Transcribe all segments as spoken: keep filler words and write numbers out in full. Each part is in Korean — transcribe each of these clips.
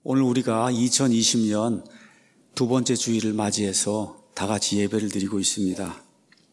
오늘 우리가 이천이십 년 두 번째 주일을 맞이해서 다 같이 예배를 드리고 있습니다.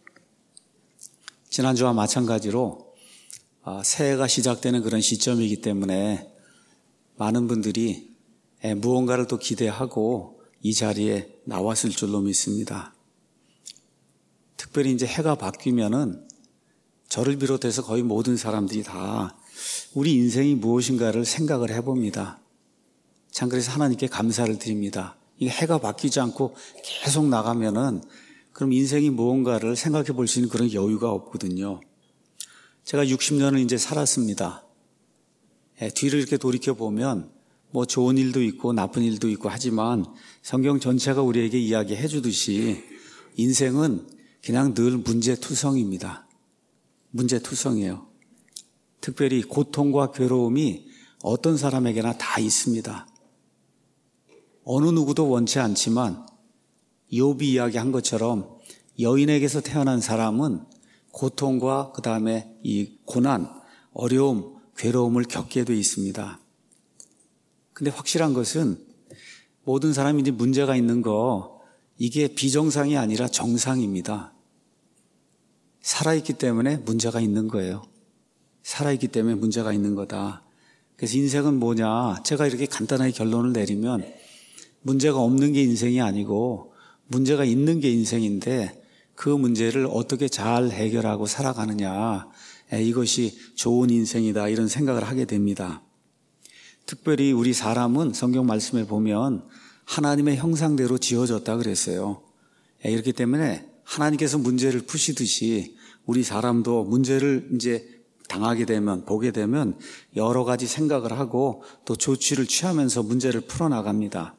지난주와 마찬가지로 새해가 시작되는 그런 시점이기 때문에 많은 분들이 무언가를 또 기대하고 이 자리에 나왔을 줄로 믿습니다. 특별히 이제 해가 바뀌면은 저를 비롯해서 거의 모든 사람들이 다 우리 인생이 무엇인가를 생각을 해봅니다. 참 그래서 하나님께 감사를 드립니다. 이게 해가 바뀌지 않고 계속 나가면은 그럼 인생이 무언가를 생각해 볼 수 있는 그런 여유가 없거든요. 제가 육십 년을 이제 살았습니다. 예, 뒤를 이렇게 돌이켜 보면 뭐 좋은 일도 있고 나쁜 일도 있고 하지만 성경 전체가 우리에게 이야기해 주듯이 인생은 그냥 늘 문제투성입니다. 문제투성이에요. 특별히 고통과 괴로움이 어떤 사람에게나 다 있습니다. 어느 누구도 원치 않지만 욥이 이야기한 것처럼 여인에게서 태어난 사람은 고통과 그 다음에 이 고난, 어려움, 괴로움을 겪게 돼 있습니다. 근데 확실한 것은 모든 사람이 이제 문제가 있는 거 이게 비정상이 아니라 정상입니다. 살아있기 때문에 문제가 있는 거예요. 살아있기 때문에 문제가 있는 거다. 그래서 인생은 뭐냐? 제가 이렇게 간단하게 결론을 내리면 문제가 없는 게 인생이 아니고 문제가 있는 게 인생인데 그 문제를 어떻게 잘 해결하고 살아가느냐, 이것이 좋은 인생이다 이런 생각을 하게 됩니다. 특별히 우리 사람은 성경 말씀에 보면 하나님의 형상대로 지어졌다 그랬어요. 이렇기 때문에 하나님께서 문제를 푸시듯이 우리 사람도 문제를 이제 당하게 되면, 보게 되면 여러 가지 생각을 하고 또 조치를 취하면서 문제를 풀어나갑니다.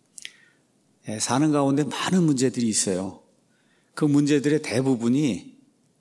사는 가운데 많은 문제들이 있어요. 그 문제들의 대부분이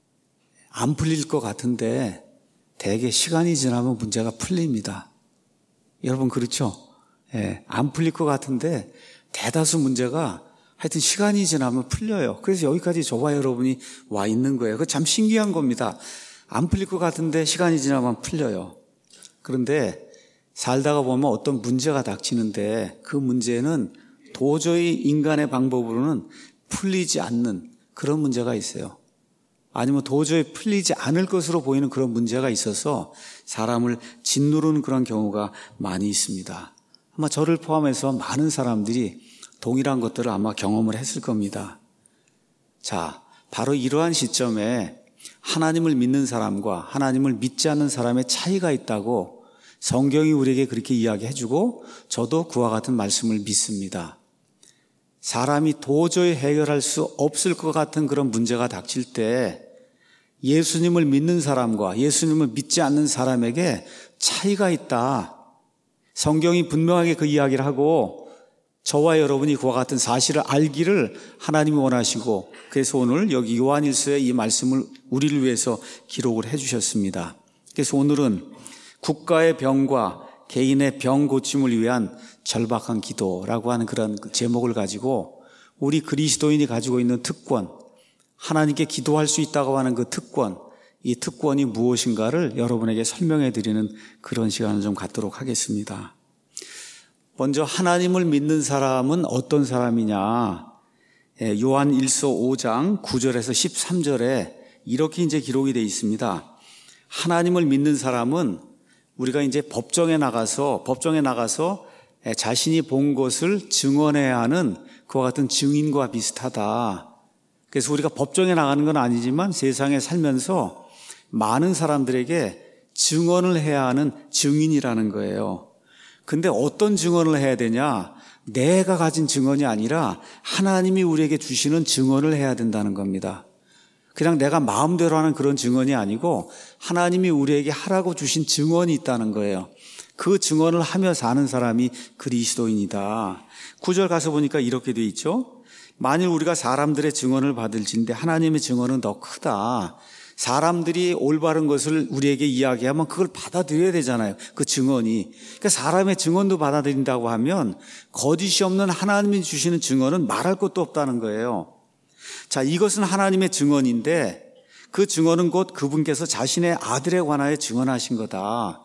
안 풀릴 것 같은데 대개 시간이 지나면 문제가 풀립니다. 여러분 그렇죠? 예, 안 풀릴 것 같은데 대다수 문제가 하여튼 시간이 지나면 풀려요. 그래서 여기까지 저와 여러분이 와 있는 거예요. 그거 참 신기한 겁니다. 안 풀릴 것 같은데 시간이 지나면 풀려요. 그런데 살다가 보면 어떤 문제가 닥치는데 그 문제는 도저히 인간의 방법으로는 풀리지 않는 그런 문제가 있어요. 아니면 도저히 풀리지 않을 것으로 보이는 그런 문제가 있어서 사람을 짓누르는 그런 경우가 많이 있습니다. 아마 저를 포함해서 많은 사람들이 동일한 것들을 아마 경험을 했을 겁니다. 자, 바로 이러한 시점에 하나님을 믿는 사람과 하나님을 믿지 않는 사람의 차이가 있다고 성경이 우리에게 그렇게 이야기해주고 저도 그와 같은 말씀을 믿습니다. 사람이 도저히 해결할 수 없을 것 같은 그런 문제가 닥칠 때 예수님을 믿는 사람과 예수님을 믿지 않는 사람에게 차이가 있다. 성경이 분명하게 그 이야기를 하고 저와 여러분이 그와 같은 사실을 알기를 하나님이 원하시고 그래서 오늘 여기 요한일서에 이 말씀을 우리를 위해서 기록을 해 주셨습니다. 그래서 오늘은 국가의 병과 개인의 병 고침을 위한 절박한 기도라고 하는 그런 제목을 가지고 우리 그리스도인이 가지고 있는 특권, 하나님께 기도할 수 있다고 하는 그 특권, 이 특권이 무엇인가를 여러분에게 설명해 드리는 그런 시간을 좀 갖도록 하겠습니다. 먼저 하나님을 믿는 사람은 어떤 사람이냐? 요한일서 오 장 구 절에서 십삼 절에 이렇게 이제 기록이 되어 있습니다. 하나님을 믿는 사람은 우리가 이제 법정에 나가서 법정에 나가서 자신이 본 것을 증언해야 하는 그와 같은 증인과 비슷하다. 그래서 우리가 법정에 나가는 건 아니지만 세상에 살면서 많은 사람들에게 증언을 해야 하는 증인이라는 거예요. 근데 어떤 증언을 해야 되냐? 내가 가진 증언이 아니라 하나님이 우리에게 주시는 증언을 해야 된다는 겁니다. 그냥 내가 마음대로 하는 그런 증언이 아니고 하나님이 우리에게 하라고 주신 증언이 있다는 거예요. 그 증언을 하며 사는 사람이 그리스도인이다. 구 절 가서 보니까 이렇게 돼 있죠. 만일 우리가 사람들의 증언을 받을진데 하나님의 증언은 더 크다. 사람들이 올바른 것을 우리에게 이야기하면 그걸 받아들여야 되잖아요. 그 증언이. 그러니까 사람의 증언도 받아들인다고 하면 거짓이 없는 하나님이 주시는 증언은 말할 것도 없다는 거예요. 자, 이것은 하나님의 증언인데 그 증언은 곧 그분께서 자신의 아들에 관하여 증언하신 거다.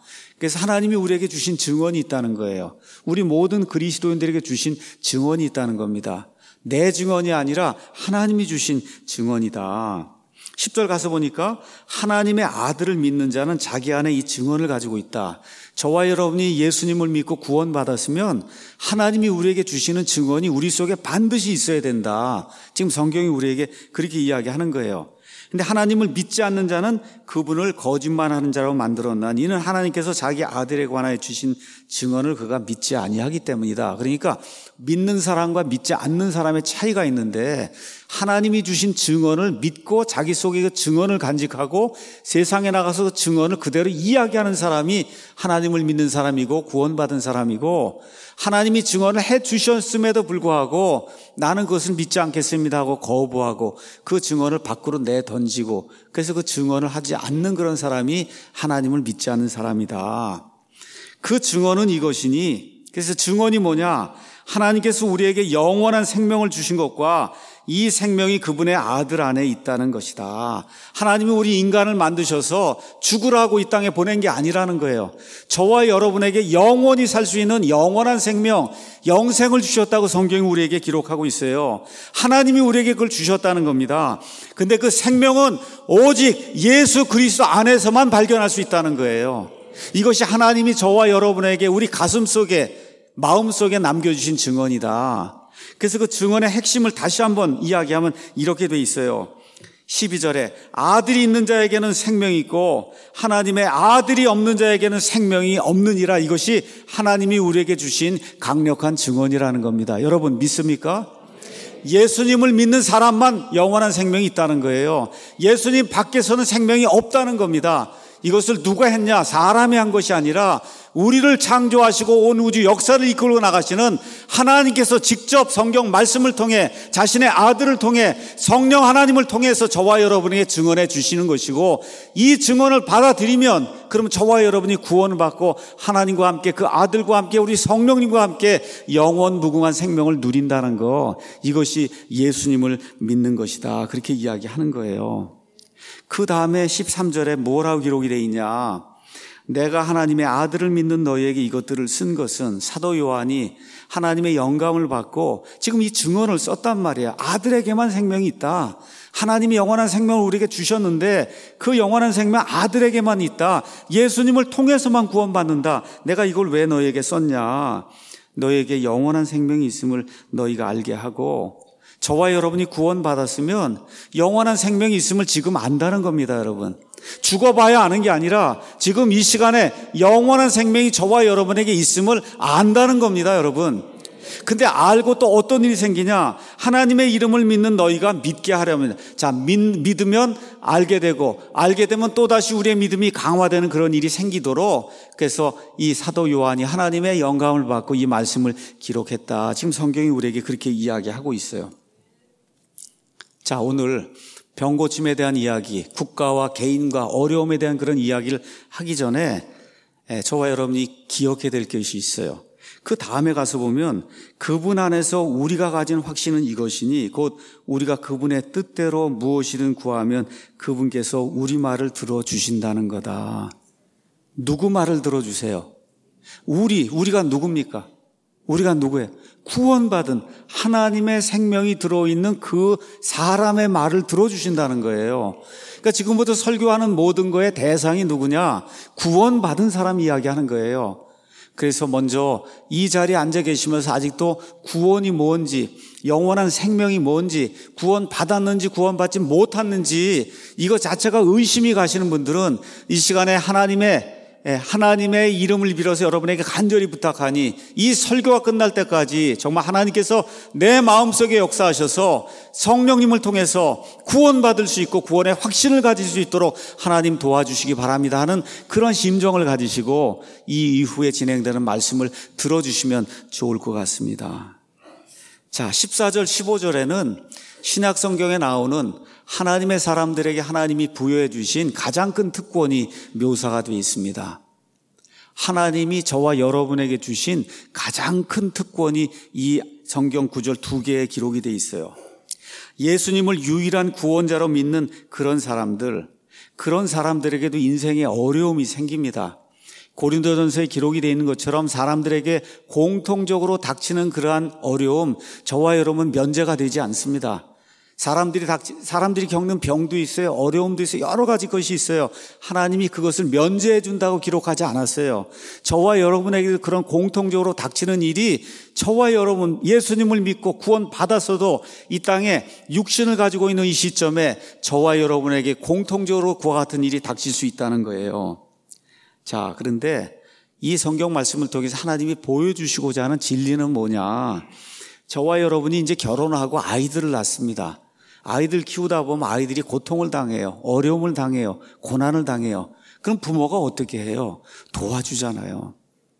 그래서 하나님이 우리에게 주신 증언이 있다는 거예요. 우리 모든 그리스도인들에게 주신 증언이 있다는 겁니다. 내 증언이 아니라 하나님이 주신 증언이다. 십 절 가서 보니까 하나님의 아들을 믿는 자는 자기 안에 이 증언을 가지고 있다. 저와 여러분이 예수님을 믿고 구원받았으면 하나님이 우리에게 주시는 증언이 우리 속에 반드시 있어야 된다. 지금 성경이 우리에게 그렇게 이야기하는 거예요. 근데 하나님을 믿지 않는 자는 그분을 거짓말하는 자로 만들었나. 이는 하나님께서 자기 아들에 관하여 주신 증언을 그가 믿지 아니하기 때문이다. 그러니까 믿는 사람과 믿지 않는 사람의 차이가 있는데 하나님이 주신 증언을 믿고 자기 속에 그 증언을 간직하고 세상에 나가서 그 증언을 그대로 이야기하는 사람이 하나님을 믿는 사람이고 구원받은 사람이고, 하나님이 증언을 해 주셨음에도 불구하고 나는 그것을 믿지 않겠습니다 하고 거부하고 그 증언을 밖으로 내던지고 그래서 그 증언을 하지 않는 그런 사람이 하나님을 믿지 않는 사람이다. 그 증언은 이것이니, 그래서 증언이 뭐냐? 하나님께서 우리에게 영원한 생명을 주신 것과 이 생명이 그분의 아들 안에 있다는 것이다. 하나님이 우리 인간을 만드셔서 죽으라고 이 땅에 보낸 게 아니라는 거예요. 저와 여러분에게 영원히 살 수 있는 영원한 생명, 영생을 주셨다고 성경이 우리에게 기록하고 있어요. 하나님이 우리에게 그걸 주셨다는 겁니다. 근데 그 생명은 오직 예수 그리스도 안에서만 발견할 수 있다는 거예요. 이것이 하나님이 저와 여러분에게 우리 가슴 속에, 마음 속에 남겨주신 증언이다. 그래서 그 증언의 핵심을 다시 한번 이야기하면 이렇게 돼 있어요. 십이 절에 아들이 있는 자에게는 생명이 있고 하나님의 아들이 없는 자에게는 생명이 없느니라. 이것이 하나님이 우리에게 주신 강력한 증언이라는 겁니다. 여러분 믿습니까? 예수님을 믿는 사람만 영원한 생명이 있다는 거예요. 예수님 밖에서는 생명이 없다는 겁니다. 이것을 누가 했냐? 사람이 한 것이 아니라 우리를 창조하시고 온 우주 역사를 이끌고 나가시는 하나님께서 직접 성경 말씀을 통해 자신의 아들을 통해 성령 하나님을 통해서 저와 여러분에게 증언해 주시는 것이고, 이 증언을 받아들이면 그러면 저와 여러분이 구원을 받고 하나님과 함께 그 아들과 함께 우리 성령님과 함께 영원 무궁한 생명을 누린다는 거, 이것이 예수님을 믿는 것이다. 그렇게 이야기하는 거예요. 그 다음에 십삼 절에 뭐라고 기록이 되어 있냐? 내가 하나님의 아들을 믿는 너희에게 이것들을 쓴 것은, 사도 요한이 하나님의 영감을 받고 지금 이 증언을 썼단 말이야. 아들에게만 생명이 있다. 하나님이 영원한 생명을 우리에게 주셨는데 그 영원한 생명 아들에게만 있다. 예수님을 통해서만 구원받는다. 내가 이걸 왜 너희에게 썼냐? 너희에게 영원한 생명이 있음을 너희가 알게 하고, 저와 여러분이 구원받았으면 영원한 생명이 있음을 지금 안다는 겁니다, 여러분. 죽어봐야 아는 게 아니라 지금 이 시간에 영원한 생명이 저와 여러분에게 있음을 안다는 겁니다, 여러분. 근데 알고 또 어떤 일이 생기냐? 하나님의 이름을 믿는 너희가 믿게 하려면, 자, 믿, 믿으면 알게 되고, 알게 되면 또다시 우리의 믿음이 강화되는 그런 일이 생기도록, 그래서 이 사도 요한이 하나님의 영감을 받고 이 말씀을 기록했다. 지금 성경이 우리에게 그렇게 이야기하고 있어요. 자, 오늘 병고침에 대한 이야기, 국가와 개인과 어려움에 대한 그런 이야기를 하기 전에 저와 여러분이 기억해야 될 것이 있어요. 그 다음에 가서 보면 그분 안에서 우리가 가진 확신은 이것이니 곧 우리가 그분의 뜻대로 무엇이든 구하면 그분께서 우리 말을 들어주신다는 거다. 누구 말을 들어주세요? 우리, 우리가 누굽니까? 우리가 누구예요? 구원받은 하나님의 생명이 들어있는 그 사람의 말을 들어주신다는 거예요. 그러니까 지금부터 설교하는 모든 거의 대상이 누구냐? 구원받은 사람 이야기하는 거예요. 그래서 먼저 이 자리에 앉아 계시면서 아직도 구원이 뭔지, 영원한 생명이 뭔지, 구원 받았는지 구원받지 못했는지 이거 자체가 의심이 가시는 분들은 이 시간에 하나님의 하나님의 이름을 빌어서 여러분에게 간절히 부탁하니 이 설교가 끝날 때까지 정말 하나님께서 내 마음속에 역사하셔서 성령님을 통해서 구원받을 수 있고 구원의 확신을 가질 수 있도록 하나님 도와주시기 바랍니다 하는 그런 심정을 가지시고 이 이후에 진행되는 말씀을 들어주시면 좋을 것 같습니다. 자, 십사 절 십오 절에는 신약 성경에 나오는 하나님의 사람들에게 하나님이 부여해 주신 가장 큰 특권이 묘사가 되어 있습니다. 하나님이 저와 여러분에게 주신 가장 큰 특권이 이 성경 구절 두 개에 기록이 되어 있어요. 예수님을 유일한 구원자로 믿는 그런 사람들, 그런 사람들에게도 인생에 어려움이 생깁니다. 고린도전서에 기록이 되어 있는 것처럼 사람들에게 공통적으로 닥치는 그러한 어려움, 저와 여러분 면제가 되지 않습니다. 사람들이 닥치, 사람들이 겪는 병도 있어요. 어려움도 있어요. 여러 가지 것이 있어요. 하나님이 그것을 면제해 준다고 기록하지 않았어요. 저와 여러분에게 그런 공통적으로 닥치는 일이 저와 여러분 예수님을 믿고 구원 받았어도 이 땅에 육신을 가지고 있는 이 시점에 저와 여러분에게 공통적으로 그와 같은 일이 닥칠 수 있다는 거예요. 자, 그런데 이 성경 말씀을 통해서 하나님이 보여주시고자 하는 진리는 뭐냐? 저와 여러분이 이제 결혼하고 아이들을 낳습니다. 아이들 키우다 보면 아이들이 고통을 당해요. 어려움을 당해요. 고난을 당해요. 그럼 부모가 어떻게 해요? 도와주잖아요.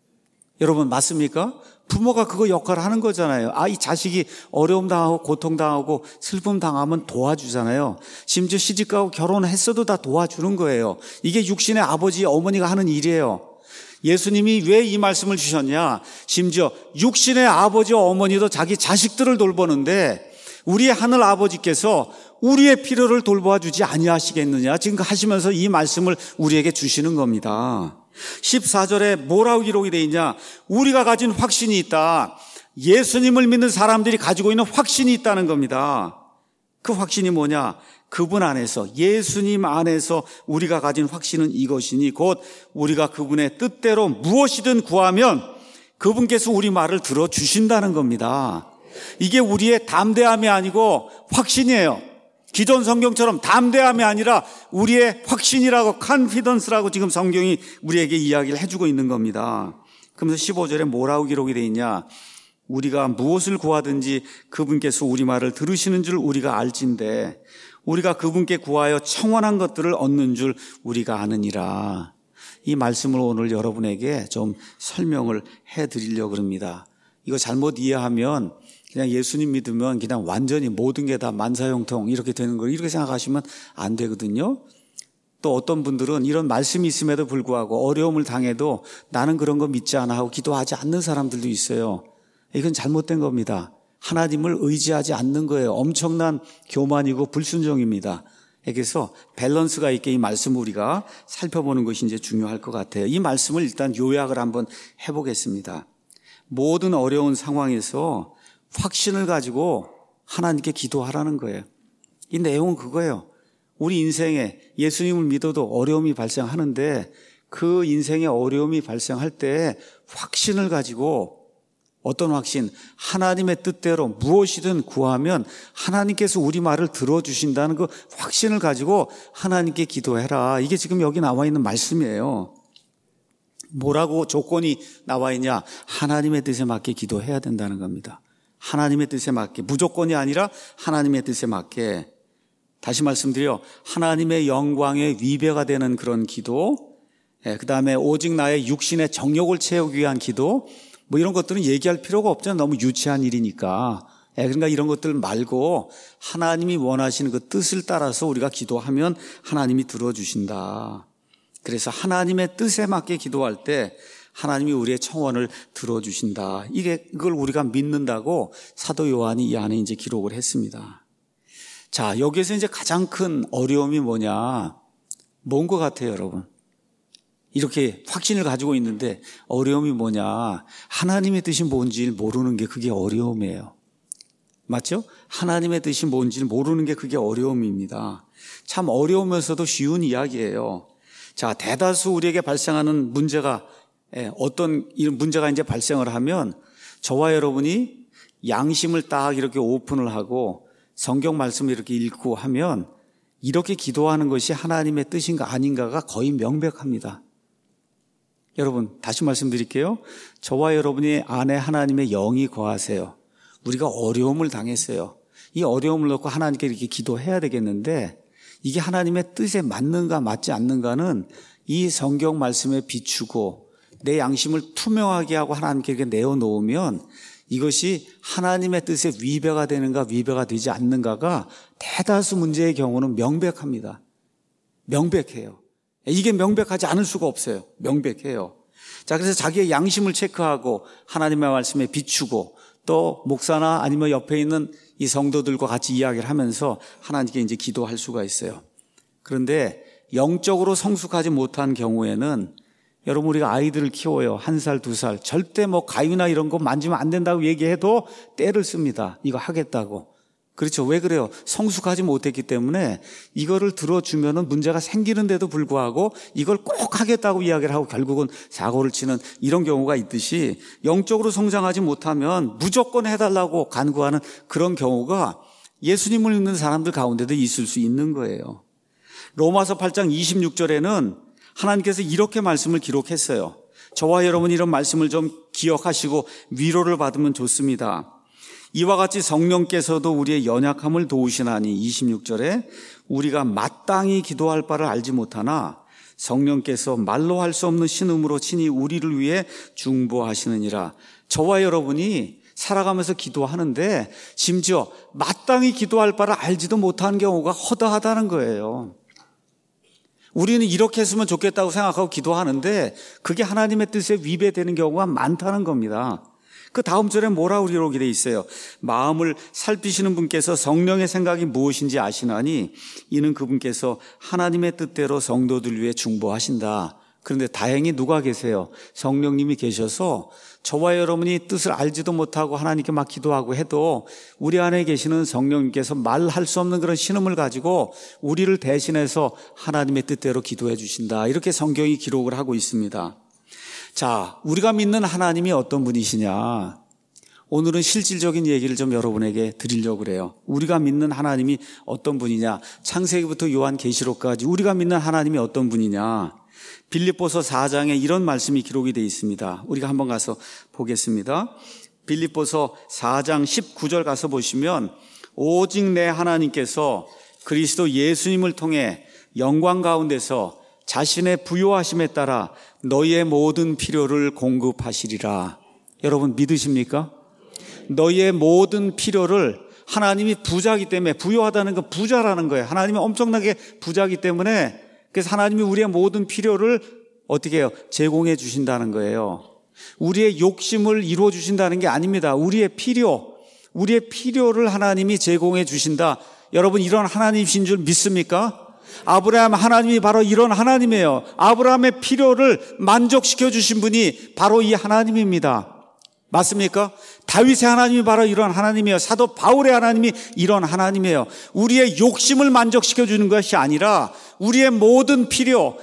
여러분 맞습니까? 부모가 그거 역할을 하는 거잖아요. 아, 이 자식이 어려움 당하고 고통 당하고 슬픔 당하면 도와주잖아요. 심지어 시집가고 결혼했어도 다 도와주는 거예요. 이게 육신의 아버지, 어머니가 하는 일이에요. 예수님이 왜 이 말씀을 주셨냐? 심지어 육신의 아버지와 어머니도 자기 자식들을 돌보는데 우리의 하늘 아버지께서 우리의 필요를 돌보아 주지 아니하시겠느냐? 지금 하시면서 이 말씀을 우리에게 주시는 겁니다. 십사 절에 뭐라고 기록이 되어 있냐? 우리가 가진 확신이 있다. 예수님을 믿는 사람들이 가지고 있는 확신이 있다는 겁니다. 그 확신이 뭐냐? 그분 안에서, 예수님 안에서 우리가 가진 확신은 이것이니 곧 우리가 그분의 뜻대로 무엇이든 구하면 그분께서 우리 말을 들어주신다는 겁니다. 이게 우리의 담대함이 아니고 확신이에요. 기존 성경처럼 담대함이 아니라 우리의 확신이라고, 컨피던스라고 지금 성경이 우리에게 이야기를 해주고 있는 겁니다. 그러면서 십오 절에 뭐라고 기록이 되어 있냐? 우리가 무엇을 구하든지 그분께서 우리 말을 들으시는 줄 우리가 알진대 우리가 그분께 구하여 청원한 것들을 얻는 줄 우리가 아느니라. 이 말씀을 오늘 여러분에게 좀 설명을 해드리려고 합니다. 이거 잘못 이해하면 그냥 예수님 믿으면 그냥 완전히 모든 게 다 만사형통 이렇게 되는 걸 이렇게 생각하시면 안 되거든요. 또 어떤 분들은 이런 말씀이 있음에도 불구하고 어려움을 당해도 나는 그런 거 믿지 않아 하고 기도하지 않는 사람들도 있어요. 이건 잘못된 겁니다. 하나님을 의지하지 않는 거예요. 엄청난 교만이고 불순종입니다. 그래서 밸런스가 있게 이 말씀을 우리가 살펴보는 것이 이제 중요할 것 같아요. 이 말씀을 일단 요약을 한번 해보겠습니다. 모든 어려운 상황에서 확신을 가지고 하나님께 기도하라는 거예요. 이 내용은 그거예요. 우리 인생에 예수님을 믿어도 어려움이 발생하는데 그 인생에 어려움이 발생할 때 확신을 가지고, 어떤 확신? 하나님의 뜻대로 무엇이든 구하면 하나님께서 우리 말을 들어주신다는 그 확신을 가지고 하나님께 기도해라. 이게 지금 여기 나와 있는 말씀이에요. 뭐라고 조건이 나와 있냐? 하나님의 뜻에 맞게 기도해야 된다는 겁니다. 하나님의 뜻에 맞게, 무조건이 아니라 하나님의 뜻에 맞게. 다시 말씀드려, 하나님의 영광에 위배가 되는 그런 기도, 그 다음에 오직 나의 육신의 정욕을 채우기 위한 기도, 뭐 이런 것들은 얘기할 필요가 없잖아요. 너무 유치한 일이니까. 그러니까 이런 것들 말고 하나님이 원하시는 그 뜻을 따라서 우리가 기도하면 하나님이 들어주신다. 그래서 하나님의 뜻에 맞게 기도할 때 하나님이 우리의 청원을 들어주신다. 이게 그걸 우리가 믿는다고 사도 요한이 이 안에 이제 기록을 했습니다. 자, 여기에서 이제 가장 큰 어려움이 뭐냐? 뭔 것 같아요, 여러분? 이렇게 확신을 가지고 있는데 어려움이 뭐냐? 하나님의 뜻이 뭔지 모르는 게 그게 어려움이에요. 맞죠? 하나님의 뜻이 뭔지를 모르는 게 그게 어려움입니다. 참 어려우면서도 쉬운 이야기예요. 자, 대다수 우리에게 발생하는 문제가, 어떤 이런 문제가 이제 발생을 하면 저와 여러분이 양심을 딱 이렇게 오픈을 하고 성경 말씀을 이렇게 읽고 하면 이렇게 기도하는 것이 하나님의 뜻인가 아닌가가 거의 명백합니다. 여러분, 다시 말씀드릴게요. 저와 여러분이 안에 하나님의 영이 거하세요. 우리가 어려움을 당했어요. 이 어려움을 놓고 하나님께 이렇게 기도해야 되겠는데 이게 하나님의 뜻에 맞는가 맞지 않는가는 이 성경 말씀에 비추고 내 양심을 투명하게 하고 하나님께 이렇게 내어놓으면 이것이 하나님의 뜻에 위배가 되는가 위배가 되지 않는가가 대다수 문제의 경우는 명백합니다. 명백해요. 이게 명백하지 않을 수가 없어요. 명백해요. 자, 그래서 자기의 양심을 체크하고 하나님의 말씀에 비추고 또 목사나 아니면 옆에 있는 이 성도들과 같이 이야기를 하면서 하나님께 이제 기도할 수가 있어요. 그런데 영적으로 성숙하지 못한 경우에는 여러분, 우리가 아이들을 키워요. 한 살, 두 살. 절대 뭐 가위나 이런 거 만지면 안 된다고 얘기해도 때를 씁니다. 이거 하겠다고. 그렇죠. 왜 그래요? 성숙하지 못했기 때문에 이거를 들어주면은 문제가 생기는데도 불구하고 이걸 꼭 하겠다고 이야기를 하고 결국은 사고를 치는 이런 경우가 있듯이 영적으로 성장하지 못하면 무조건 해달라고 간구하는 그런 경우가 예수님을 믿는 사람들 가운데도 있을 수 있는 거예요. 로마서 팔 장 이십육 절에는 하나님께서 이렇게 말씀을 기록했어요. 저와 여러분이 이런 말씀을 좀 기억하시고 위로를 받으면 좋습니다. 이와 같이 성령께서도 우리의 연약함을 도우시나니 이십육 절에 우리가 마땅히 기도할 바를 알지 못하나 성령께서 말로 할 수 없는 신음으로 친히 우리를 위해 중보하시느니라. 저와 여러분이 살아가면서 기도하는데 심지어 마땅히 기도할 바를 알지도 못하는 경우가 허다하다는 거예요. 우리는 이렇게 했으면 좋겠다고 생각하고 기도하는데 그게 하나님의 뜻에 위배되는 경우가 많다는 겁니다. 그 다음 절에 뭐라고 기록이 되어 있어요? 마음을 살피시는 분께서 성령의 생각이 무엇인지 아시나니 이는 그분께서 하나님의 뜻대로 성도들 위해 중보하신다. 그런데 다행히 누가 계세요? 성령님이 계셔서 저와 여러분이 뜻을 알지도 못하고 하나님께 막 기도하고 해도 우리 안에 계시는 성령님께서 말할 수 없는 그런 신음을 가지고 우리를 대신해서 하나님의 뜻대로 기도해 주신다. 이렇게 성경이 기록을 하고 있습니다. 자, 우리가 믿는 하나님이 어떤 분이시냐? 오늘은 실질적인 얘기를 좀 여러분에게 드리려고 그래요. 우리가 믿는 하나님이 어떤 분이냐? 창세기부터 요한계시록까지 우리가 믿는 하나님이 어떤 분이냐? 빌립보서 사 장에 이런 말씀이 기록이 되어 있습니다. 우리가 한번 가서 보겠습니다. 빌립보서 사 장 십구 절 가서 보시면 오직 내 하나님께서 그리스도 예수님을 통해 영광 가운데서 자신의 부요하심에 따라 너희의 모든 필요를 공급하시리라. 여러분 믿으십니까? 너희의 모든 필요를 하나님이 부자이기 때문에, 부요하다는 건 부자라는 거예요. 하나님이 엄청나게 부자이기 때문에 그래서 하나님이 우리의 모든 필요를 어떻게 해요? 제공해 주신다는 거예요. 우리의 욕심을 이루어 주신다는 게 아닙니다. 우리의 필요, 우리의 필요를 하나님이 제공해 주신다. 여러분 이런 하나님이신 줄 믿습니까? 아브라함 하나님이 바로 이런 하나님이에요. 아브라함의 필요를 만족시켜 주신 분이 바로 이 하나님입니다. 맞습니까? 다윗의 하나님이 바로 이런 하나님이에요. 사도 바울의 하나님이 이런 하나님이에요. 우리의 욕심을 만족시켜 주는 것이 아니라 우리의 모든 필요,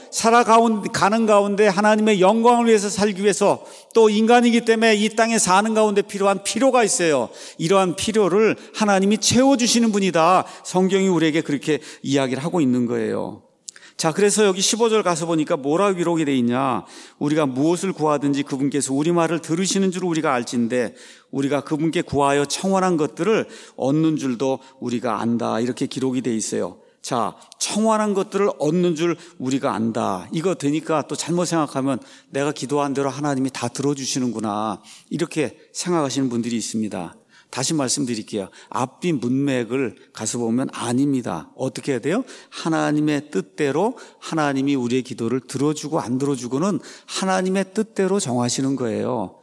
살아가는 가운데 하나님의 영광을 위해서 살기 위해서 또 인간이기 때문에 이 땅에 사는 가운데 필요한 필요가 있어요. 이러한 필요를 하나님이 채워주시는 분이다. 성경이 우리에게 그렇게 이야기를 하고 있는 거예요. 자, 그래서 여기 십오 절 가서 보니까 뭐라 기록이 되어 있냐? 우리가 무엇을 구하든지 그분께서 우리 말을 들으시는 줄 우리가 알진대 우리가 그분께 구하여 청원한 것들을 얻는 줄도 우리가 안다. 이렇게 기록이 되어 있어요. 자, 청원한 것들을 얻는 줄 우리가 안다. 이거 되니까 또 잘못 생각하면 내가 기도한 대로 하나님이 다 들어주시는구나. 이렇게 생각하시는 분들이 있습니다. 다시 말씀드릴게요. 앞뒤 문맥을 가서 보면 아닙니다. 어떻게 해야 돼요? 하나님의 뜻대로 하나님이 우리의 기도를 들어주고 안 들어주고는 하나님의 뜻대로 정하시는 거예요.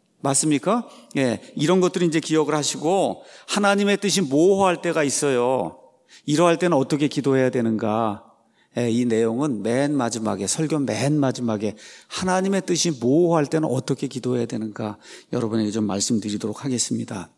맞습니까? 예, 이런 것들을 이제 기억을 하시고 하나님의 뜻이 모호할 때가 있어요. 이러할 때는 어떻게 기도해야 되는가? 예, 이 내용은 맨 마지막에, 설교 맨 마지막에 하나님의 뜻이 모호할 때는 어떻게 기도해야 되는가? 여러분에게 좀 말씀드리도록 하겠습니다.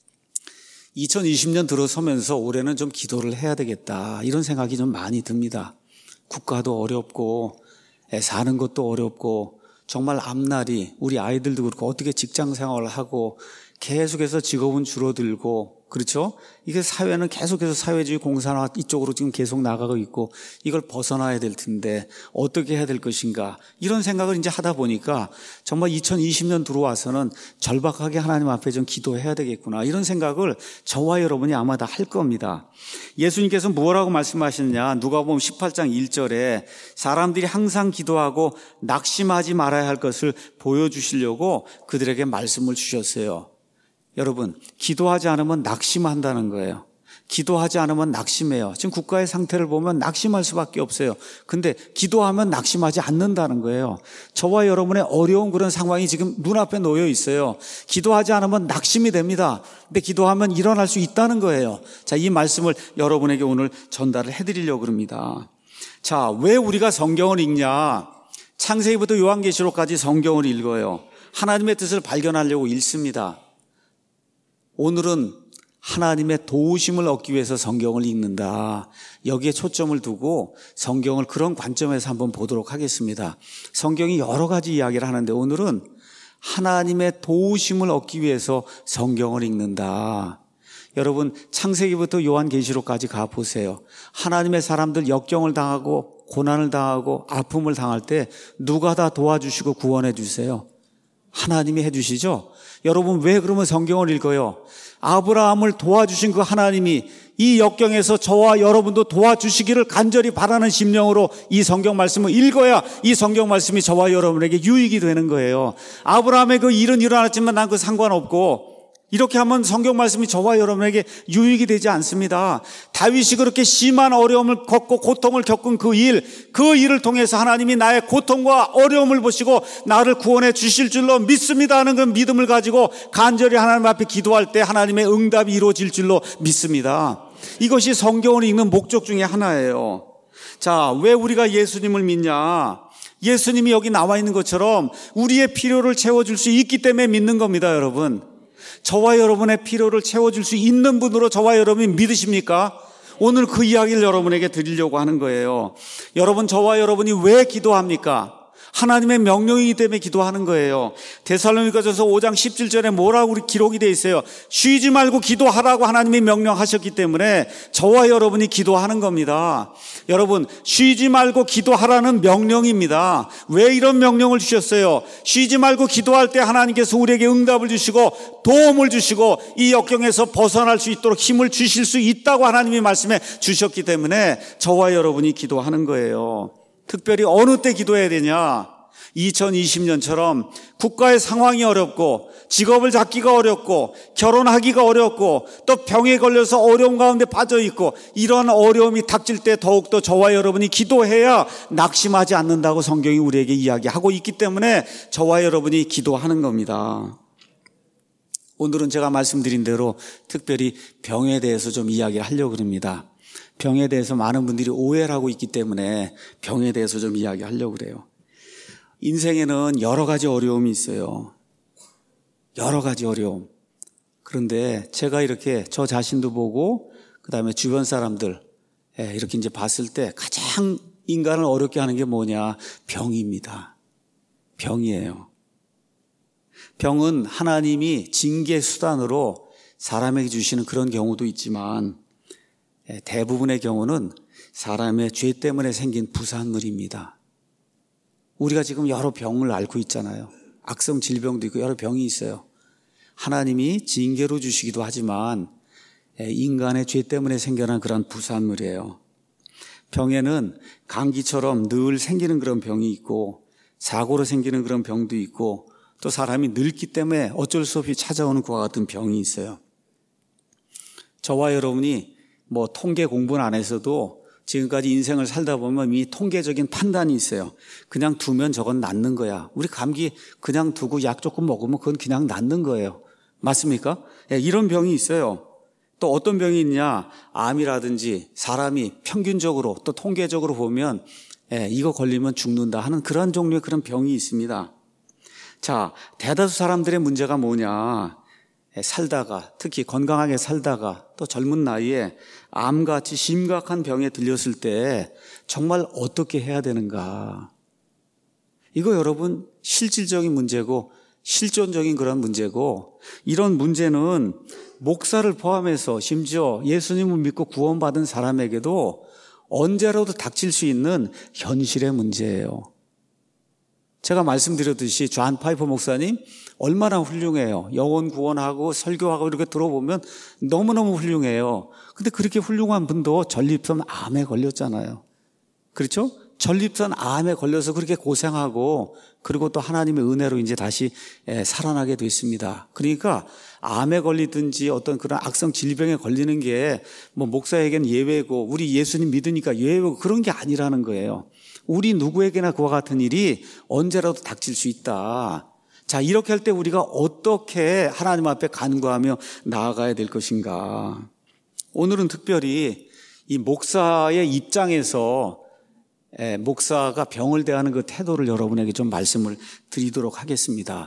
이천이십 년 들어서면서 올해는 좀 기도를 해야 되겠다 이런 생각이 좀 많이 듭니다. 국가도 어렵고 사는 것도 어렵고 정말 앞날이 우리 아이들도 그렇고 어떻게 직장 생활을 하고 계속해서 직업은 줄어들고 그렇죠? 이게 사회는 계속해서 사회주의 공산화 이쪽으로 지금 계속 나가고 있고 이걸 벗어나야 될 텐데 어떻게 해야 될 것인가 이런 생각을 이제 하다 보니까 정말 이천이십 년 들어와서는 절박하게 하나님 앞에 좀 기도해야 되겠구나 이런 생각을 저와 여러분이 아마 다 할 겁니다. 예수님께서 뭐라고 말씀하셨냐? 누가복음 십팔 장 일 절에 사람들이 항상 기도하고 낙심하지 말아야 할 것을 보여주시려고 그들에게 말씀을 주셨어요. 여러분, 기도하지 않으면 낙심한다는 거예요. 기도하지 않으면 낙심해요. 지금 국가의 상태를 보면 낙심할 수밖에 없어요. 근데 기도하면 낙심하지 않는다는 거예요. 저와 여러분의 어려운 그런 상황이 지금 눈앞에 놓여 있어요. 기도하지 않으면 낙심이 됩니다. 근데 기도하면 일어날 수 있다는 거예요. 자, 이 말씀을 여러분에게 오늘 전달을 해드리려고 합니다. 자, 왜 우리가 성경을 읽냐? 창세기부터 요한계시록까지 성경을 읽어요. 하나님의 뜻을 발견하려고 읽습니다. 오늘은 하나님의 도우심을 얻기 위해서 성경을 읽는다. 여기에 초점을 두고 성경을 그런 관점에서 한번 보도록 하겠습니다. 성경이 여러 가지 이야기를 하는데 오늘은 하나님의 도우심을 얻기 위해서 성경을 읽는다. 여러분, 창세기부터 요한계시록까지 가보세요. 하나님의 사람들 역경을 당하고 고난을 당하고 아픔을 당할 때 누가 다 도와주시고 구원해 주세요? 하나님이 해주시죠? 여러분, 왜 그러면 성경을 읽어요? 아브라함을 도와주신 그 하나님이 이 역경에서 저와 여러분도 도와주시기를 간절히 바라는 심령으로 이 성경 말씀을 읽어야 이 성경 말씀이 저와 여러분에게 유익이 되는 거예요. 아브라함의 그 일은 일어났지만 난 그 상관없고, 이렇게 하면 성경 말씀이 저와 여러분에게 유익이 되지 않습니다. 다윗이 그렇게 심한 어려움을 겪고 고통을 겪은 그 일, 그 일을 통해서 하나님이 나의 고통과 어려움을 보시고 나를 구원해 주실 줄로 믿습니다 하는 그 믿음을 가지고 간절히 하나님 앞에 기도할 때 하나님의 응답이 이루어질 줄로 믿습니다. 이것이 성경을 읽는 목적 중에 하나예요. 자, 왜 우리가 예수님을 믿냐? 예수님이 여기 나와 있는 것처럼 우리의 필요를 채워줄 수 있기 때문에 믿는 겁니다, 여러분. 저와 여러분의 필요를 채워줄 수 있는 분으로 저와 여러분이 믿으십니까? 오늘 그 이야기를 여러분에게 드리려고 하는 거예요. 여러분, 저와 여러분이 왜 기도합니까? 하나님의 명령이기 때문에 기도하는 거예요. 데살로니가전서 오 장 십칠 절에 뭐라고 기록이 되어 있어요? 쉬지 말고 기도하라고 하나님이 명령하셨기 때문에 저와 여러분이 기도하는 겁니다. 여러분, 쉬지 말고 기도하라는 명령입니다. 왜 이런 명령을 주셨어요? 쉬지 말고 기도할 때 하나님께서 우리에게 응답을 주시고 도움을 주시고 이 역경에서 벗어날 수 있도록 힘을 주실 수 있다고 하나님이 말씀해 주셨기 때문에 저와 여러분이 기도하는 거예요. 특별히 어느 때 기도해야 되냐? 이천이십 년처럼 국가의 상황이 어렵고 직업을 잡기가 어렵고 결혼하기가 어렵고 또 병에 걸려서 어려움 가운데 빠져 있고 이런 어려움이 닥칠 때 더욱더 저와 여러분이 기도해야 낙심하지 않는다고 성경이 우리에게 이야기하고 있기 때문에 저와 여러분이 기도하는 겁니다. 오늘은 제가 말씀드린 대로 특별히 병에 대해서 좀 이야기를 하려고 합니다. 병에 대해서 많은 분들이 오해를 하고 있기 때문에 병에 대해서 좀 이야기하려고 그래요. 인생에는 여러 가지 어려움이 있어요. 여러 가지 어려움. 그런데 제가 이렇게 저 자신도 보고 그다음에 주변 사람들 이렇게 이제 봤을 때 가장 인간을 어렵게 하는 게 뭐냐? 병입니다. 병이에요. 병은 하나님이 징계 수단으로 사람에게 주시는 그런 경우도 있지만 대부분의 경우는 사람의 죄 때문에 생긴 부산물입니다. 우리가 지금 여러 병을 앓고 있잖아요. 악성 질병도 있고 여러 병이 있어요. 하나님이 징계로 주시기도 하지만 인간의 죄 때문에 생겨난 그런 부산물이에요. 병에는 감기처럼 늘 생기는 그런 병이 있고 사고로 생기는 그런 병도 있고 또 사람이 늙기 때문에 어쩔 수 없이 찾아오는 그와 같은 병이 있어요. 저와 여러분이 뭐 통계 공부는 안 해서도 지금까지 인생을 살다 보면 이 통계적인 판단이 있어요. 그냥 두면 저건 낫는 거야. 우리 감기 그냥 두고 약 조금 먹으면 그건 그냥 낫는 거예요. 맞습니까? 예, 이런 병이 있어요. 또 어떤 병이 있냐? 암이라든지 사람이 평균적으로 또 통계적으로 보면 예, 이거 걸리면 죽는다 하는 그런 종류의 그런 병이 있습니다. 자, 대다수 사람들의 문제가 뭐냐? 살다가 특히 건강하게 살다가 또 젊은 나이에 암같이 심각한 병에 들렸을 때 정말 어떻게 해야 되는가? 이거 여러분 실질적인 문제고 실존적인 그런 문제고 이런 문제는 목사를 포함해서 심지어 예수님을 믿고 구원받은 사람에게도 언제라도 닥칠 수 있는 현실의 문제예요. 제가 말씀드렸듯이 존 파이퍼 목사님 얼마나 훌륭해요. 영혼 구원하고 설교하고 이렇게 들어보면 너무너무 훌륭해요. 근데 그렇게 훌륭한 분도 전립선 암에 걸렸잖아요. 그렇죠? 전립선 암에 걸려서 그렇게 고생하고 그리고 또 하나님의 은혜로 이제 다시 살아나게 됐습니다. 그러니까 암에 걸리든지 어떤 그런 악성 질병에 걸리는 게 뭐 목사에겐 예외고 우리 예수님 믿으니까 예외고 그런 게 아니라는 거예요. 우리 누구에게나 그와 같은 일이 언제라도 닥칠 수 있다. 자, 이렇게 할 때 우리가 어떻게 하나님 앞에 간구하며 나아가야 될 것인가? 오늘은 특별히 이 목사의 입장에서 에, 목사가 병을 대하는 그 태도를 여러분에게 좀 말씀을 드리도록 하겠습니다.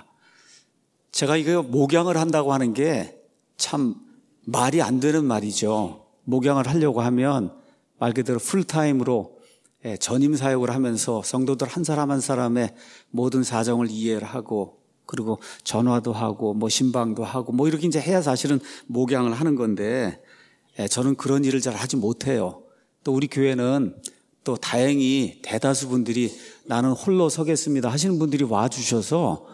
제가 이거 목양을 한다고 하는 게 참 말이 안 되는 말이죠. 목양을 하려고 하면 말 그대로 풀타임으로 전임 사역을 하면서 성도들 한 사람 한 사람의 모든 사정을 이해를 하고, 그리고 전화도 하고 뭐 신방도 하고 뭐 이렇게 이제 해야 사실은 목양을 하는 건데, 저는 그런 일을 잘 하지 못해요. 또 우리 교회는 또 다행히 대다수 분들이 나는 홀로 서겠습니다 하시는 분들이 와주셔서,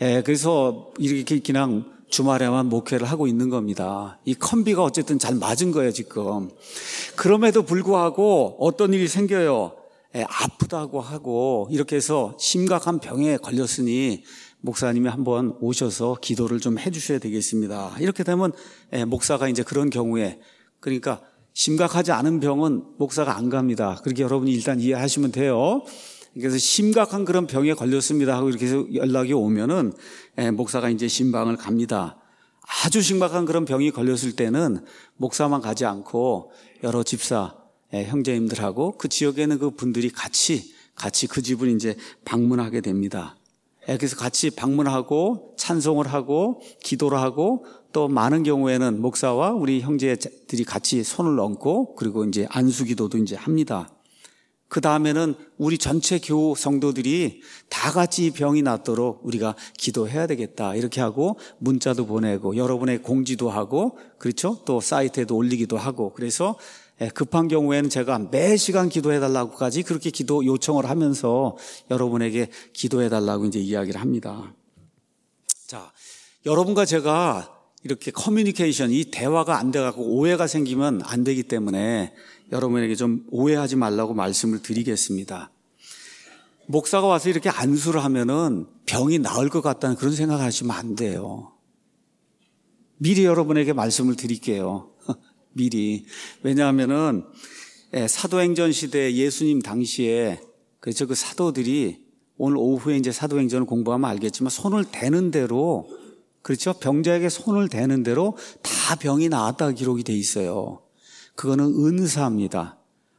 그래서 이렇게 그냥 주말에만 목회를 하고 있는 겁니다. 이 컴비가 어쨌든 잘 맞은 거예요, 지금. 그럼에도 불구하고 어떤 일이 생겨요. 예, 아프다고 하고 이렇게 해서 심각한 병에 걸렸으니 목사님이 한번 오셔서 기도를 좀 해주셔야 되겠습니다. 이렇게 되면 예, 목사가 이제 그런 경우에, 그러니까 심각하지 않은 병은 목사가 안 갑니다. 그렇게 여러분이 일단 이해하시면 돼요. 그래서 심각한 그런 병에 걸렸습니다 하고 이렇게 해서 연락이 오면은 예, 목사가 이제 신방을 갑니다. 아주 심각한 그런 병이 걸렸을 때는 목사만 가지 않고 여러 집사, 예, 형제님들하고 그 지역에 있는 그 분들이 같이 같이 그 집을 이제 방문하게 됩니다. 예, 그래서 같이 방문하고 찬송을 하고 기도를 하고, 또 많은 경우에는 목사와 우리 형제들이 같이 손을 얹고 그리고 이제 안수기도도 이제 합니다. 그 다음에는 우리 전체 교우 성도들이 다 같이 병이 낫도록 우리가 기도해야 되겠다 이렇게 하고 문자도 보내고 여러분의 공지도 하고, 그렇죠? 또 사이트에도 올리기도 하고, 그래서 급한 경우에는 제가 매 시간 기도해달라고까지 그렇게 기도 요청을 하면서 여러분에게 기도해달라고 이제 이야기를 합니다. 자, 여러분과 제가 이렇게 커뮤니케이션, 이 대화가 안 돼갖고 오해가 생기면 안 되기 때문에 여러분에게 좀 오해하지 말라고 말씀을 드리겠습니다. 목사가 와서 이렇게 안수를 하면은 병이 나을 것 같다는 그런 생각을 하시면 안 돼요. 미리 여러분에게 말씀을 드릴게요. 미리. 왜냐하면은 사도행전 시대 예수님 당시에, 그렇죠, 그 사도들이 오늘 오후에 이제 사도행전을 공부하면 알겠지만 손을 대는 대로, 그렇죠, 병자에게 손을 대는 대로 다 병이 나았다 기록이 돼 있어요. 그거는 은사입니다.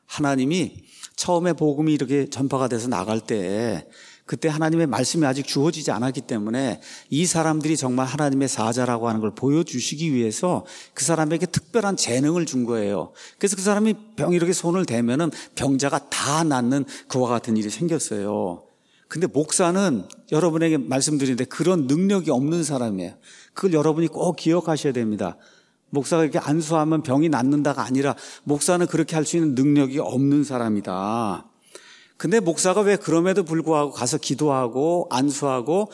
하나님이 처음에 복음이 이렇게 전파가 돼서 나갈 때, 그때 하나님의 말씀이 아직 주어지지 않았기 때문에 이 사람들이 정말 하나님의 사자라고 하는 걸 보여주시기 위해서 그 사람에게 특별한 재능을 준 거예요. 그래서 그 사람이 병 이렇게 손을 대면은 병자가 다 낫는 그와 같은 일이 생겼어요. 근데 목사는 여러분에게 말씀드리는데 그런 능력이 없는 사람이에요. 그걸 여러분이 꼭 기억하셔야 됩니다. 목사가 이렇게 안수하면 병이 낫는다가 아니라 목사는 그렇게 할 수 있는 능력이 없는 사람이다. 근데 목사가 왜 그럼에도 불구하고 가서 기도하고 안수하고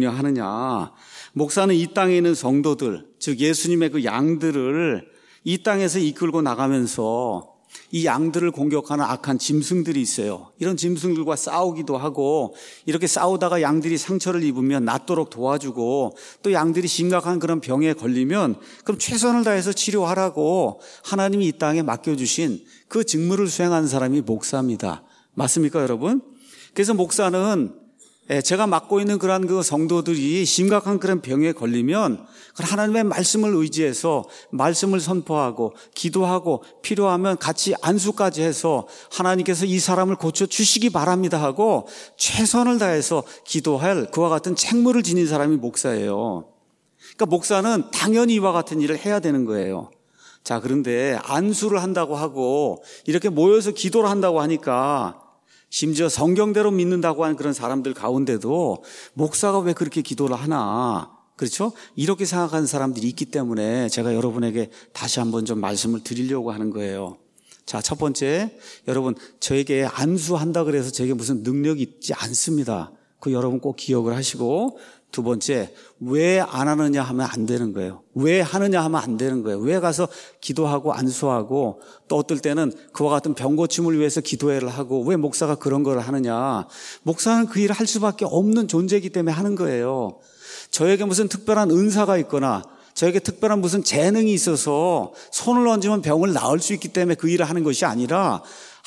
격려하느냐. 목사는 이 땅에 있는 성도들, 즉 예수님의 그 양들을 이 땅에서 이끌고 나가면서 이 양들을 공격하는 악한 짐승들이 있어요. 이런 짐승들과 싸우기도 하고, 이렇게 싸우다가 양들이 상처를 입으면 낫도록 도와주고, 또 양들이 심각한 그런 병에 걸리면 그럼 최선을 다해서 치료하라고 하나님이 이 땅에 맡겨주신 그 직무를 수행하는 사람이 목사입니다. 맞습니까, 여러분? 그래서 목사는 제가 맡고 있는 그런 그 성도들이 심각한 그런 병에 걸리면 하나님의 말씀을 의지해서 말씀을 선포하고 기도하고 필요하면 같이 안수까지 해서 하나님께서 이 사람을 고쳐주시기 바랍니다 하고 최선을 다해서 기도할 그와 같은 책무를 지닌 사람이 목사예요. 그러니까 목사는 당연히 이와 같은 일을 해야 되는 거예요. 자, 그런데 안수를 한다고 하고 이렇게 모여서 기도를 한다고 하니까, 심지어 성경대로 믿는다고 하는 그런 사람들 가운데도 목사가 왜 그렇게 기도를 하나, 그렇죠? 이렇게 생각하는 사람들이 있기 때문에 제가 여러분에게 다시 한번 좀 말씀을 드리려고 하는 거예요. 자, 첫 번째, 여러분, 저에게 안수한다 그래서 제게 무슨 능력이 있지 않습니다. 그 여러분 꼭 기억을 하시고, 두 번째, 왜 안 하느냐 하면 안 되는 거예요. 왜 하느냐 하면 안 되는 거예요. 왜 가서 기도하고 안수하고, 또 어떨 때는 그와 같은 병 고침을 위해서 기도회를 하고, 왜 목사가 그런 걸 하느냐. 목사는 그 일을 할 수밖에 없는 존재이기 때문에 하는 거예요. 저에게 무슨 특별한 은사가 있거나 저에게 특별한 무슨 재능이 있어서 손을 얹으면 병을 나을 수 있기 때문에 그 일을 하는 것이 아니라,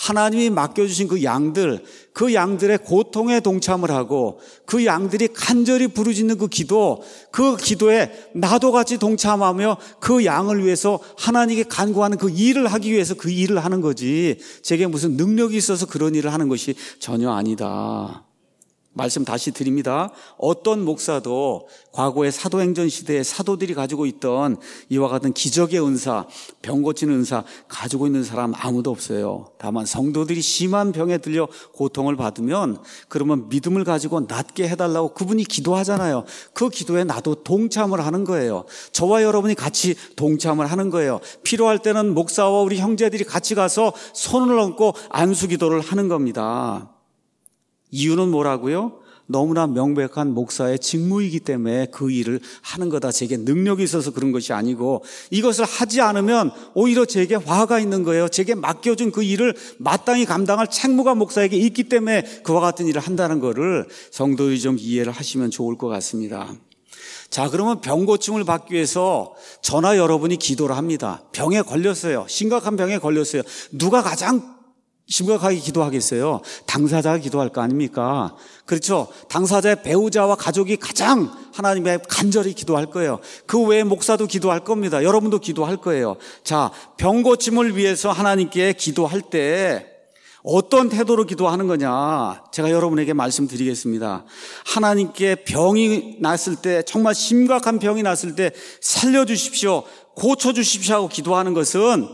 하나님이 맡겨주신 그 양들, 그 양들의 고통에 동참을 하고 그 양들이 간절히 부르짖는 그 기도, 그 기도에 나도 같이 동참하며 그 양을 위해서 하나님께 간구하는 그 일을 하기 위해서 그 일을 하는 거지, 제게 무슨 능력이 있어서 그런 일을 하는 것이 전혀 아니다. 말씀 다시 드립니다. 어떤 목사도 과거의 사도행전 시대에 사도들이 가지고 있던 이와 같은 기적의 은사, 병 고치는 은사 가지고 있는 사람 아무도 없어요. 다만 성도들이 심한 병에 들려 고통을 받으면 그러면 믿음을 가지고 낫게 해달라고 그분이 기도하잖아요. 그 기도에 나도 동참을 하는 거예요. 저와 여러분이 같이 동참을 하는 거예요. 필요할 때는 목사와 우리 형제들이 같이 가서 손을 얹고 안수 기도를 하는 겁니다. 이유는 뭐라고요? 너무나 명백한 목사의 직무이기 때문에 그 일을 하는 거다. 제게 능력이 있어서 그런 것이 아니고, 이것을 하지 않으면 오히려 제게 화가 있는 거예요. 제게 맡겨준 그 일을 마땅히 감당할 책무가 목사에게 있기 때문에 그와 같은 일을 한다는 것을 성도들이 좀 이해를 하시면 좋을 것 같습니다. 자, 그러면 병 고침을 받기 위해서 저나 여러분이 기도를 합니다. 병에 걸렸어요. 심각한 병에 걸렸어요. 누가 가장 심각하게 기도하겠어요? 당사자가 기도할 거 아닙니까? 그렇죠? 당사자의 배우자와 가족이 가장 하나님의 간절히 기도할 거예요. 그 외에 목사도 기도할 겁니다. 여러분도 기도할 거예요. 자, 병 고침을 위해서 하나님께 기도할 때 어떤 태도로 기도하는 거냐? 제가 여러분에게 말씀드리겠습니다. 하나님께 병이 났을 때, 정말 심각한 병이 났을 때 살려주십시오, 고쳐주십시오 하고 기도하는 것은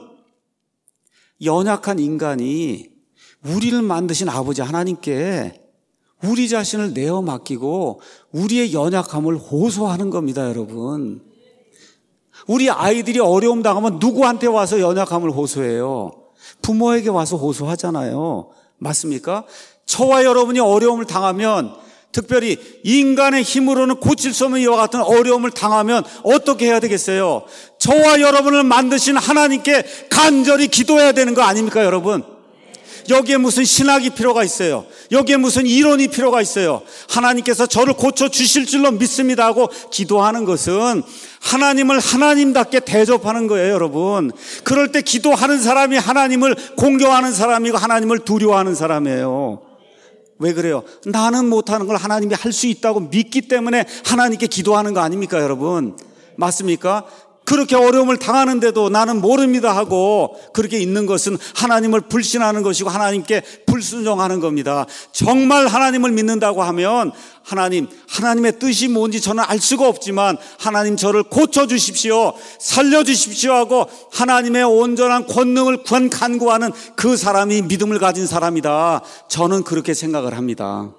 연약한 인간이 우리를 만드신 아버지 하나님께 우리 자신을 내어 맡기고 우리의 연약함을 호소하는 겁니다, 여러분. 우리 아이들이 어려움 당하면 누구한테 와서 연약함을 호소해요? 부모에게 와서 호소하잖아요. 맞습니까? 저와 여러분이 어려움을 당하면, 특별히 인간의 힘으로는 고칠 수 없는 이와 같은 어려움을 당하면 어떻게 해야 되겠어요? 저와 여러분을 만드신 하나님께 간절히 기도해야 되는 거 아닙니까, 여러분? 여기에 무슨 신학이 필요가 있어요? 여기에 무슨 이론이 필요가 있어요? 하나님께서 저를 고쳐주실 줄로 믿습니다 하고 기도하는 것은 하나님을 하나님답게 대접하는 거예요, 여러분. 그럴 때 기도하는 사람이 하나님을 공경하는 사람이고 하나님을 두려워하는 사람이에요. 왜 그래요? 나는 못하는 걸 하나님이 할 수 있다고 믿기 때문에 하나님께 기도하는 거 아닙니까, 여러분? 맞습니까? 그렇게 어려움을 당하는데도 나는 모릅니다 하고 그렇게 있는 것은 하나님을 불신하는 것이고 하나님께 불순종하는 겁니다. 정말 하나님을 믿는다고 하면 하나님, 하나님의 뜻이 뭔지 저는 알 수가 없지만 하나님 저를 고쳐주십시오, 살려주십시오 하고 하나님의 온전한 권능을 구한 간구하는 그 사람이 믿음을 가진 사람이다. 저는 그렇게 생각을 합니다.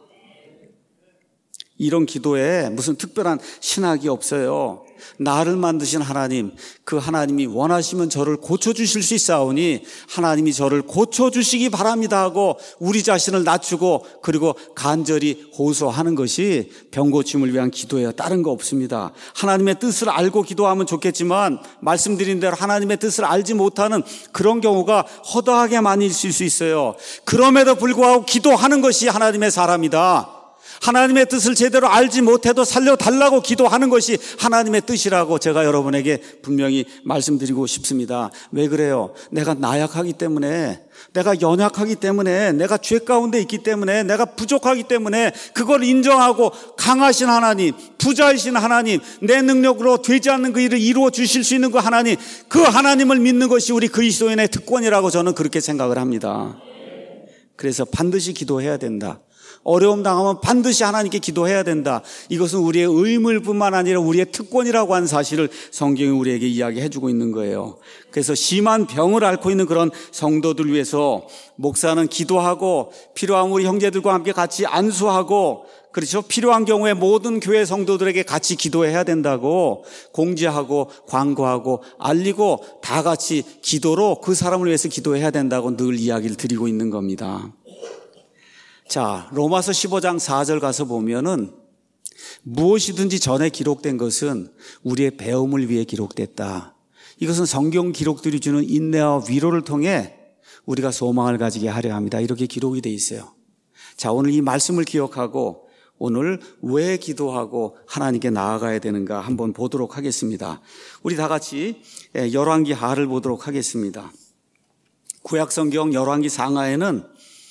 이런 기도에 무슨 특별한 신학이 없어요. 나를 만드신 하나님, 그 하나님이 원하시면 저를 고쳐주실 수 있사오니 하나님이 저를 고쳐주시기 바랍니다 하고 우리 자신을 낮추고 그리고 간절히 호소하는 것이 병고침을 위한 기도예요. 다른 거 없습니다. 하나님의 뜻을 알고 기도하면 좋겠지만 말씀드린 대로 하나님의 뜻을 알지 못하는 그런 경우가 허다하게 많이 있을 수 있어요. 그럼에도 불구하고 기도하는 것이 하나님의 사람이다. 하나님의 뜻을 제대로 알지 못해도 살려달라고 기도하는 것이 하나님의 뜻이라고 제가 여러분에게 분명히 말씀드리고 싶습니다. 왜 그래요? 내가 나약하기 때문에, 내가 연약하기 때문에, 내가 죄 가운데 있기 때문에, 내가 부족하기 때문에 그걸 인정하고 강하신 하나님, 부자이신 하나님, 내 능력으로 되지 않는 그 일을 이루어 주실 수 있는 그 하나님, 그 하나님을 믿는 것이 우리 그리스도인의 특권이라고 저는 그렇게 생각을 합니다. 그래서 반드시 기도해야 된다. 어려움 당하면 반드시 하나님께 기도해야 된다. 이것은 우리의 의무뿐만 아니라 우리의 특권이라고 하는 사실을 성경이 우리에게 이야기해 주고 있는 거예요. 그래서 심한 병을 앓고 있는 그런 성도들 위해서 목사는 기도하고 필요한 우리 형제들과 함께 같이 안수하고, 그렇죠? 필요한 경우에 모든 교회 성도들에게 같이 기도해야 된다고 공지하고 광고하고 알리고 다 같이 기도로 그 사람을 위해서 기도해야 된다고 늘 이야기를 드리고 있는 겁니다. 자, 로마서 십오 장 사 절 가서 보면은 무엇이든지 전에 기록된 것은 우리의 배움을 위해 기록됐다. 이것은 성경 기록들이 주는 인내와 위로를 통해 우리가 소망을 가지게 하려 합니다. 이렇게 기록이 돼 있어요. 자, 오늘 이 말씀을 기억하고 오늘 왜 기도하고 하나님께 나아가야 되는가 한번 보도록 하겠습니다. 우리 다 같이 열왕기 하를 보도록 하겠습니다. 구약성경 열왕기 상하에는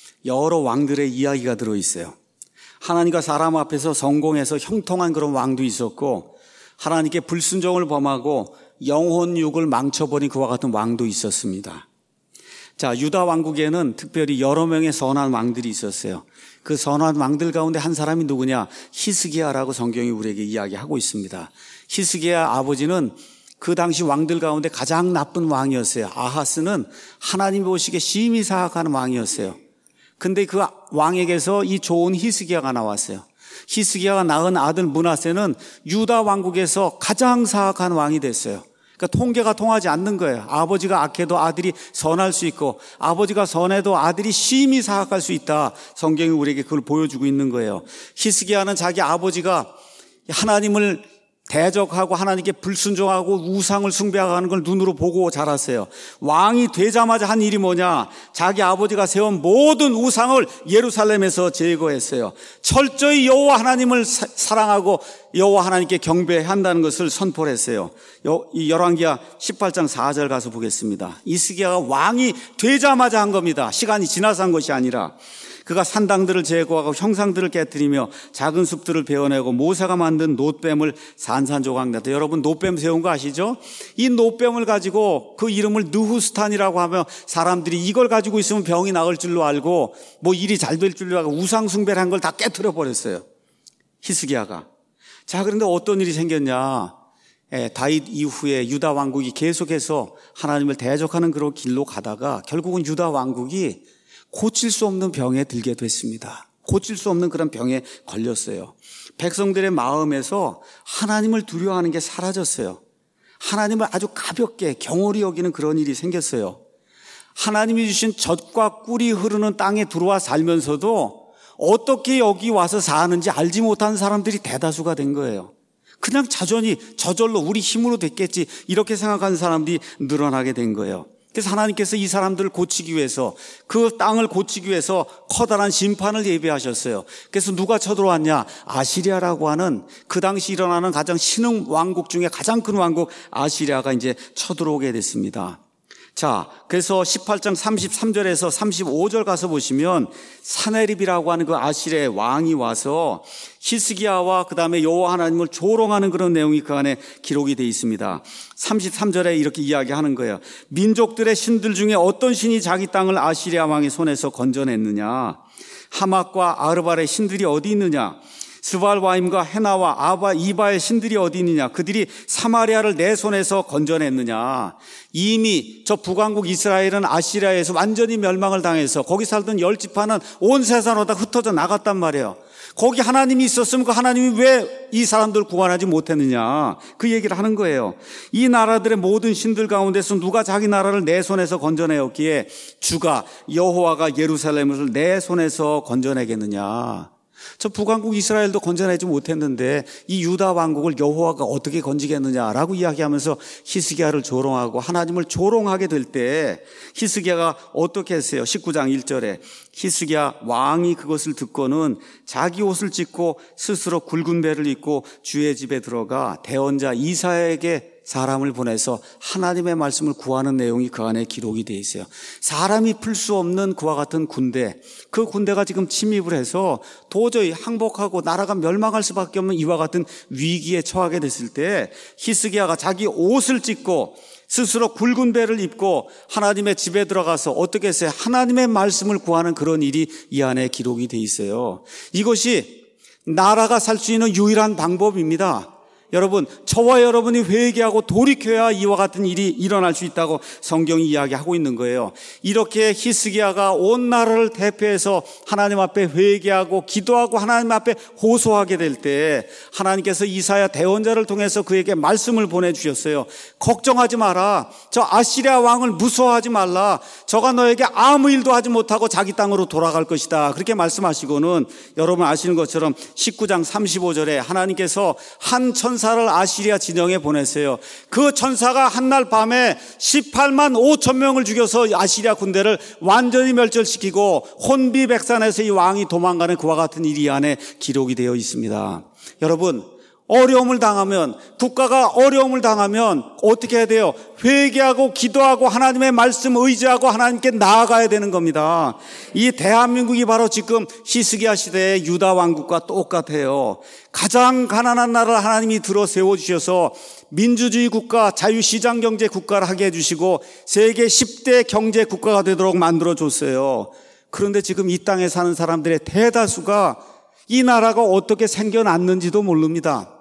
여러 왕들의 이야기가 들어있어요. 하나님과 사람 앞에서 성공해서 형통한 그런 왕도 있었고, 하나님께 불순종을 범하고 영혼 육을 망쳐버린 그와 같은 왕도 있었습니다. 자, 유다 왕국에는 특별히 여러 명의 선한 왕들이 있었어요. 그 선한 왕들 가운데 한 사람이 누구냐? 히스기야라고 성경이 우리에게 이야기하고 있습니다. 히스기야 아버지는 그 당시 왕들 가운데 가장 나쁜 왕이었어요. 아하스는 하나님 보시기에 심히 사악한 왕이었어요. 근데 그 왕에게서 이 좋은 히스기야가 나왔어요. 히스기야가 낳은 아들 므낫세는 유다 왕국에서 가장 사악한 왕이 됐어요. 그러니까 통계가 통하지 않는 거예요. 아버지가 악해도 아들이 선할 수 있고, 아버지가 선해도 아들이 심히 사악할 수 있다. 성경이 우리에게 그걸 보여주고 있는 거예요. 히스기야는 자기 아버지가 하나님을 대적하고 하나님께 불순종하고 우상을 숭배하는 걸 눈으로 보고 자랐어요. 왕이 되자마자 한 일이 뭐냐? 자기 아버지가 세운 모든 우상을 예루살렘에서 제거했어요. 철저히 여호와 하나님을 사, 사랑하고 여호와 하나님께 경배한다는 것을 선포를 했어요. 이 열왕기하 십팔 장 사 절 가서 보겠습니다. 히스기야가 왕이 되자마자 한 겁니다. 시간이 지나서 한 것이 아니라. 그가 산당들을 제거하고 형상들을 깨뜨리며 작은 숲들을 베어내고 모세가 만든 놋뱀을 산산조각 냈다. 여러분, 놋뱀 세운 거 아시죠? 이 놋뱀을 가지고 그 이름을 느후스탄이라고 하며 사람들이 이걸 가지고 있으면 병이 나을 줄로 알고 뭐 일이 잘 될 줄로 알고 우상 숭배를 한 걸 다 깨뜨려 버렸어요. 히스기야가. 자, 그런데 어떤 일이 생겼냐? 예, 다윗 이후에 유다 왕국이 계속해서 하나님을 대적하는 그런 길로 가다가 결국은 유다 왕국이 고칠 수 없는 병에 들게 됐습니다. 고칠 수 없는 그런 병에 걸렸어요. 백성들의 마음에서 하나님을 두려워하는 게 사라졌어요. 하나님을 아주 가볍게 경홀히 여기는 그런 일이 생겼어요. 하나님이 주신 젖과 꿀이 흐르는 땅에 들어와 살면서도 어떻게 여기 와서 사는지 알지 못하는 사람들이 대다수가 된 거예요. 그냥 자전히 저절로 우리 힘으로 됐겠지 이렇게 생각하는 사람들이 늘어나게 된 거예요. 그래서 하나님께서 이 사람들을 고치기 위해서, 그 땅을 고치기 위해서 커다란 심판을 예비하셨어요. 그래서 누가 쳐들어왔냐? 아시리아라고 하는 그 당시 일어나는 가장 신흥 왕국 중에 가장 큰 왕국 아시리아가 이제 쳐들어오게 됐습니다. 자, 그래서 십팔 장 삼십삼 절에서 삼십오 절 가서 보시면 사네립이라고 하는 그 아시리아의 왕이 와서 히스기야와 그 다음에 여호와 하나님을 조롱하는 그런 내용이 그 안에 기록이 되어 있습니다. 삼십삼 절에 이렇게 이야기하는 거예요. 민족들의 신들 중에 어떤 신이 자기 땅을 아시리아 왕의 손에서 건져냈느냐? 하맛과 아르발의 신들이 어디 있느냐? 스발바임과 헤나와 아바 이바의 신들이 어디 있느냐? 그들이 사마리아를 내 손에서 건져냈느냐? 이미 저 북왕국 이스라엘은 아시리아에서 완전히 멸망을 당해서 거기 살던 열 지파는 온 세상으로 다 흩어져 나갔단 말이에요. 거기 하나님이 있었으면 그 하나님이 왜 이 사람들 구원하지 못했느냐? 그 얘기를 하는 거예요. 이 나라들의 모든 신들 가운데서 누가 자기 나라를 내 손에서 건져내었기에 주가 여호와가 예루살렘을 내 손에서 건져내겠느냐? 저 북왕국 이스라엘도 건져내지 못했는데 이 유다 왕국을 여호와가 어떻게 건지겠느냐라고 이야기하면서 히스기야를 조롱하고 하나님을 조롱하게 될 때 히스기야가 어떻게 했어요? 십구 장 일 절에 히스기야 왕이 그것을 듣고는 자기 옷을 찢고 스스로 굵은 배를 입고 주의 집에 들어가 대언자 이사야에게 사람을 보내서 하나님의 말씀을 구하는 내용이 그 안에 기록이 되어 있어요. 사람이 풀 수 없는 그와 같은 군대, 그 군대가 지금 침입을 해서 도저히 항복하고 나라가 멸망할 수밖에 없는 이와 같은 위기에 처하게 됐을 때 히스기야가 자기 옷을 찢고 스스로 굵은 배를 입고 하나님의 집에 들어가서 어떻게 했어요? 하나님의 말씀을 구하는 그런 일이 이 안에 기록이 되어 있어요. 이것이 나라가 살 수 있는 유일한 방법입니다. 여러분, 저와 여러분이 회개하고 돌이켜야 이와 같은 일이 일어날 수 있다고 성경이 이야기하고 있는 거예요. 이렇게 히스기야가 온 나라를 대표해서 하나님 앞에 회개하고 기도하고 하나님 앞에 호소하게 될 때 하나님께서 이사야 대언자를 통해서 그에게 말씀을 보내주셨어요. 걱정하지 마라. 저 아시리아 왕을 무서워하지 말라. 저가 너에게 아무 일도 하지 못하고 자기 땅으로 돌아갈 것이다. 그렇게 말씀하시고는 여러분 아시는 것처럼 십구 장 삼십오 절에 하나님께서 한 천사 천사를 아시리아 진영에 보냈어요. 그 천사가 한날 밤에 십팔만 오천 명을 죽여서 아시리아 군대를 완전히 멸절시키고 혼비백산에서 이 왕이 도망가는 그와 같은 일이 안에 기록이 되어 있습니다. 여러분, 어려움을 당하면, 국가가 어려움을 당하면 어떻게 해야 돼요? 회개하고 기도하고 하나님의 말씀 의지하고 하나님께 나아가야 되는 겁니다. 이 대한민국이 바로 지금 히스기야 시대의 유다 왕국과 똑같아요. 가장 가난한 나라를 하나님이 들어 세워주셔서 민주주의 국가, 자유시장 경제 국가를 하게 해주시고 세계 십 대 경제 국가가 되도록 만들어줬어요. 그런데 지금 이 땅에 사는 사람들의 대다수가 이 나라가 어떻게 생겨났는지도 모릅니다.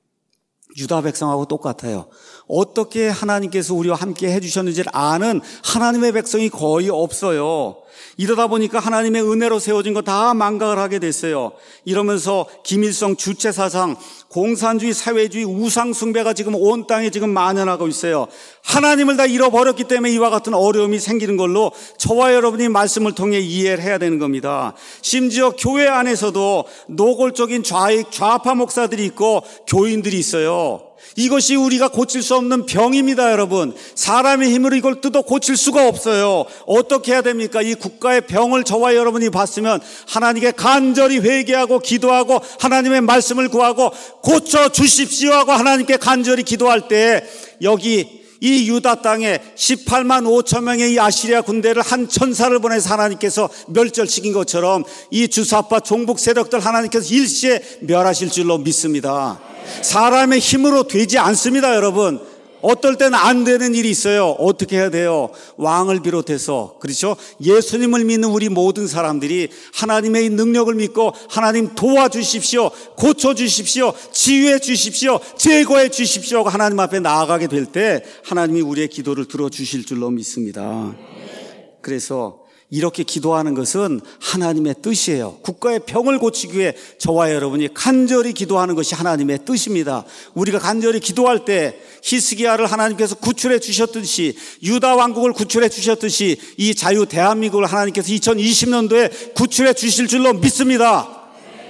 유다 백성하고 똑같아요. 어떻게 하나님께서 우리와 함께 해주셨는지를 아는 하나님의 백성이 거의 없어요. 이러다 보니까 하나님의 은혜로 세워진 거 다 망각을 하게 됐어요. 이러면서 김일성 주체사상, 공산주의, 사회주의, 우상숭배가 지금 온 땅에 지금 만연하고 있어요. 하나님을 다 잃어버렸기 때문에 이와 같은 어려움이 생기는 걸로 저와 여러분이 말씀을 통해 이해를 해야 되는 겁니다. 심지어 교회 안에서도 노골적인 좌익, 좌파 목사들이 있고 교인들이 있어요. 이것이 우리가 고칠 수 없는 병입니다, 여러분. 사람의 힘으로 이걸 뜯어 고칠 수가 없어요. 어떻게 해야 됩니까? 이 국가의 병을 저와 여러분이 봤으면 하나님께 간절히 회개하고 기도하고 하나님의 말씀을 구하고 고쳐 주십시오 하고 하나님께 간절히 기도할 때 여기 이 유다 땅에 십팔만 오천 명의 이 아시리아 군대를 한 천사를 보내서 하나님께서 멸절시킨 것처럼 이 주사파 종북 세력들 하나님께서 일시에 멸하실 줄로 믿습니다. 사람의 힘으로 되지 않습니다, 여러분. 어떨 때는 안 되는 일이 있어요. 어떻게 해야 돼요? 왕을 비롯해서, 그렇죠? 예수님을 믿는 우리 모든 사람들이 하나님의 능력을 믿고 하나님 도와주십시오, 고쳐주십시오, 치유해 주십시오, 제거해 주십시오 하고 하나님 앞에 나아가게 될 때 하나님이 우리의 기도를 들어주실 줄로 믿습니다. 그래서 이렇게 기도하는 것은 하나님의 뜻이에요. 국가의 병을 고치기 위해 저와 여러분이 간절히 기도하는 것이 하나님의 뜻입니다. 우리가 간절히 기도할 때 히스기야를 하나님께서 구출해 주셨듯이, 유다 왕국을 구출해 주셨듯이 이 자유 대한민국을 하나님께서 이천이십 년도에 구출해 주실 줄로 믿습니다.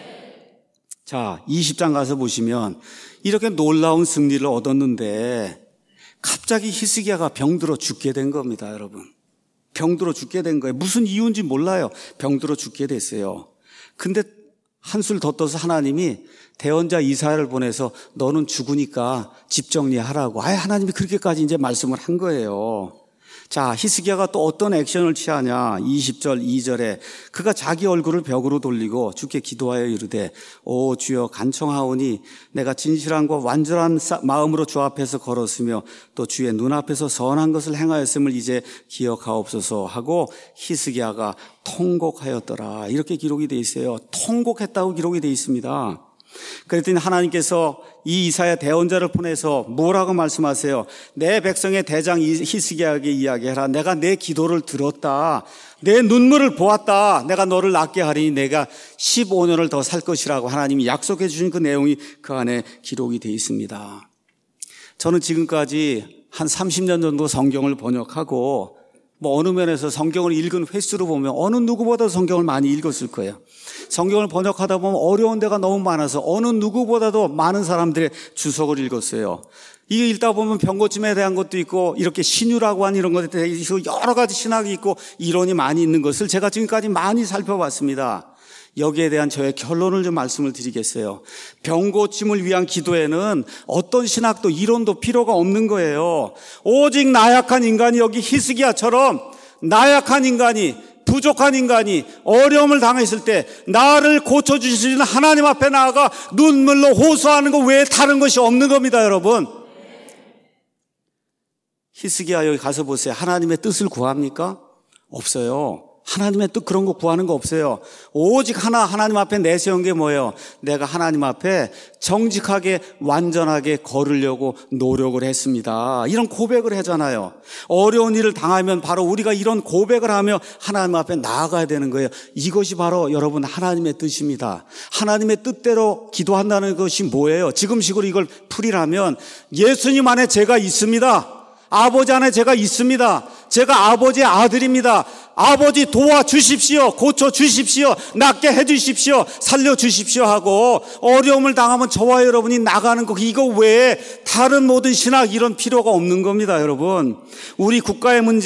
자, 이십 장 가서 보시면 이렇게 놀라운 승리를 얻었는데 갑자기 히스기야가 병들어 죽게 된 겁니다, 여러분. 병들어 죽게 된 거예요. 무슨 이유인지 몰라요. 병들어 죽게 됐어요. 근데 한술 더 떠서 하나님이 대언자 이사야를 보내서 너는 죽으니까 집 정리하라고. 아예 하나님이 그렇게까지 이제 말씀을 한 거예요. 자, 히스기야가 또 어떤 액션을 취하냐. 이십 절 이 절에 그가 자기 얼굴을 벽으로 돌리고 주께 기도하여 이르되 오 주여 간청하오니 내가 진실함과 완전한 마음으로 주 앞에서 걸었으며 또 주의 눈앞에서 선한 것을 행하였음을 이제 기억하옵소서 하고 히스기야가 통곡하였더라. 이렇게 기록이 되어 있어요. 통곡했다고 기록이 되어 있습니다. 그랬더니 하나님께서 이 이사야 대언자를 보내서 뭐라고 말씀하세요? 내 백성의 대장 히스기야에게 이야기해라. 내가 내 기도를 들었다. 내 눈물을 보았다. 내가 너를 낫게 하리니 내가 십오 년을 더 살 것이라고 하나님이 약속해 주신 그 내용이 그 안에 기록이 되어 있습니다. 저는 지금까지 한 삼십 년 정도 성경을 번역하고 뭐 어느 면에서 성경을 읽은 횟수로 보면 어느 누구보다 성경을 많이 읽었을 거예요. 성경을 번역하다 보면 어려운 데가 너무 많아서 어느 누구보다도 많은 사람들의 주석을 읽었어요. 이게 읽다 보면 병고침에 대한 것도 있고 이렇게 신유라고 하는 이런 것에 대해서 여러 가지 신학이 있고 이론이 많이 있는 것을 제가 지금까지 많이 살펴봤습니다. 여기에 대한 저의 결론을 좀 말씀을 드리겠어요. 병고침을 위한 기도에는 어떤 신학도 이론도 필요가 없는 거예요. 오직 나약한 인간이 여기 히스기야처럼 나약한 인간이 부족한 인간이 어려움을 당했을 때 나를 고쳐주시는 하나님 앞에 나아가 눈물로 호소하는 것 외에 다른 것이 없는 겁니다, 여러분. 히스기야 여기 가서 보세요. 하나님의 뜻을 구합니까? 없어요. 하나님의 뜻 그런 거 구하는 거 없어요. 오직 하나 하나님 앞에 내세운 게 뭐예요? 내가 하나님 앞에 정직하게 완전하게 걸으려고 노력을 했습니다. 이런 고백을 하잖아요. 어려운 일을 당하면 바로 우리가 이런 고백을 하며 하나님 앞에 나아가야 되는 거예요. 이것이 바로 여러분 하나님의 뜻입니다. 하나님의 뜻대로 기도한다는 것이 뭐예요? 지금식으로 이걸 풀이라면 예수님 안에 제가 있습니다. 아버지 안에 제가 있습니다. 제가 아버지의 아들입니다. 아버지 도와주십시오. 고쳐주십시오. 낫게 해주십시오. 살려주십시오 하고 어려움을 당하면 저와 여러분이 나가는 거 이거 외에 다른 모든 신학 이런 필요가 없는 겁니다, 여러분. 우리 국가의 문제,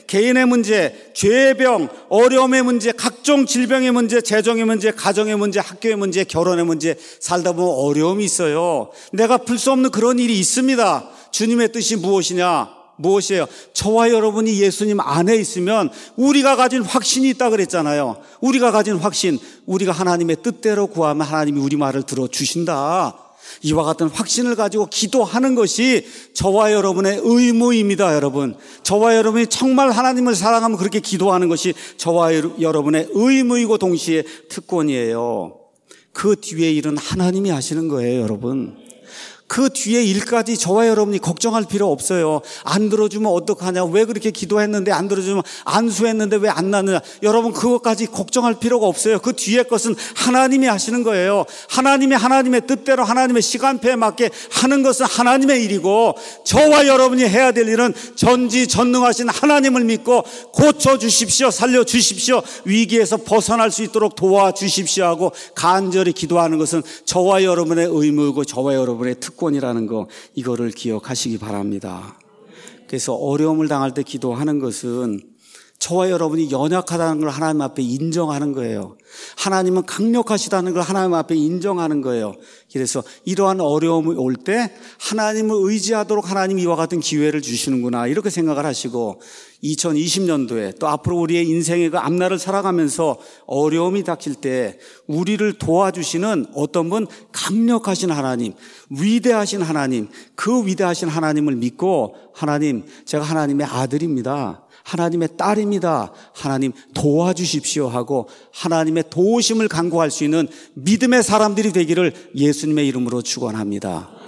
개인의 문제, 죄의 병, 어려움의 문제, 각종 질병의 문제, 재정의 문제, 가정의 문제, 학교의 문제, 결혼의 문제, 살다 보면 어려움이 있어요. 내가 풀 수 없는 그런 일이 있습니다. 주님의 뜻이 무엇이냐? 무엇이에요? 저와 여러분이 예수님 안에 있으면 우리가 가진 확신이 있다 그랬잖아요. 우리가 가진 확신, 우리가 하나님의 뜻대로 구하면 하나님이 우리 말을 들어주신다. 이와 같은 확신을 가지고 기도하는 것이 저와 여러분의 의무입니다. 여러분, 저와 여러분이 정말 하나님을 사랑하면 그렇게 기도하는 것이 저와 여러분의 의무이고 동시에 특권이에요. 그 뒤에 일은 하나님이 하시는 거예요. 여러분, 그 뒤에 일까지 저와 여러분이 걱정할 필요 없어요. 안 들어주면 어떡하냐, 왜 그렇게 기도했는데 안 들어주면, 안수했는데 왜 안 나느냐, 여러분 그것까지 걱정할 필요가 없어요. 그 뒤에 것은 하나님이 하시는 거예요. 하나님이 하나님의 뜻대로 하나님의 시간표에 맞게 하는 것은 하나님의 일이고, 저와 여러분이 해야 될 일은 전지전능하신 하나님을 믿고 고쳐주십시오, 살려주십시오, 위기에서 벗어날 수 있도록 도와주십시오 하고 간절히 기도하는 것은 저와 여러분의 의무이고 저와 여러분의 특권 이라는 거, 이거를 기억하시기 바랍니다. 그래서 어려움을 당할 때 기도하는 것은 저와 여러분이 연약하다는 걸 하나님 앞에 인정하는 거예요. 하나님은 강력하시다는 걸 하나님 앞에 인정하는 거예요. 그래서 이러한 어려움이 올 때 하나님을 의지하도록 하나님이 이와 같은 기회를 주시는구나, 이렇게 생각을 하시고, 이천이십 년도에 또 앞으로 우리의 인생의 그 앞날을 살아가면서 어려움이 닥칠 때 우리를 도와주시는 어떤 분, 강력하신 하나님, 위대하신 하나님, 그 위대하신 하나님을 믿고, 하나님, 제가 하나님의 아들입니다, 하나님의 딸입니다, 하나님 도와주십시오 하고 하나님의 도우심을 간구할 수 있는 믿음의 사람들이 되기를 예수님의 이름으로 축원합니다.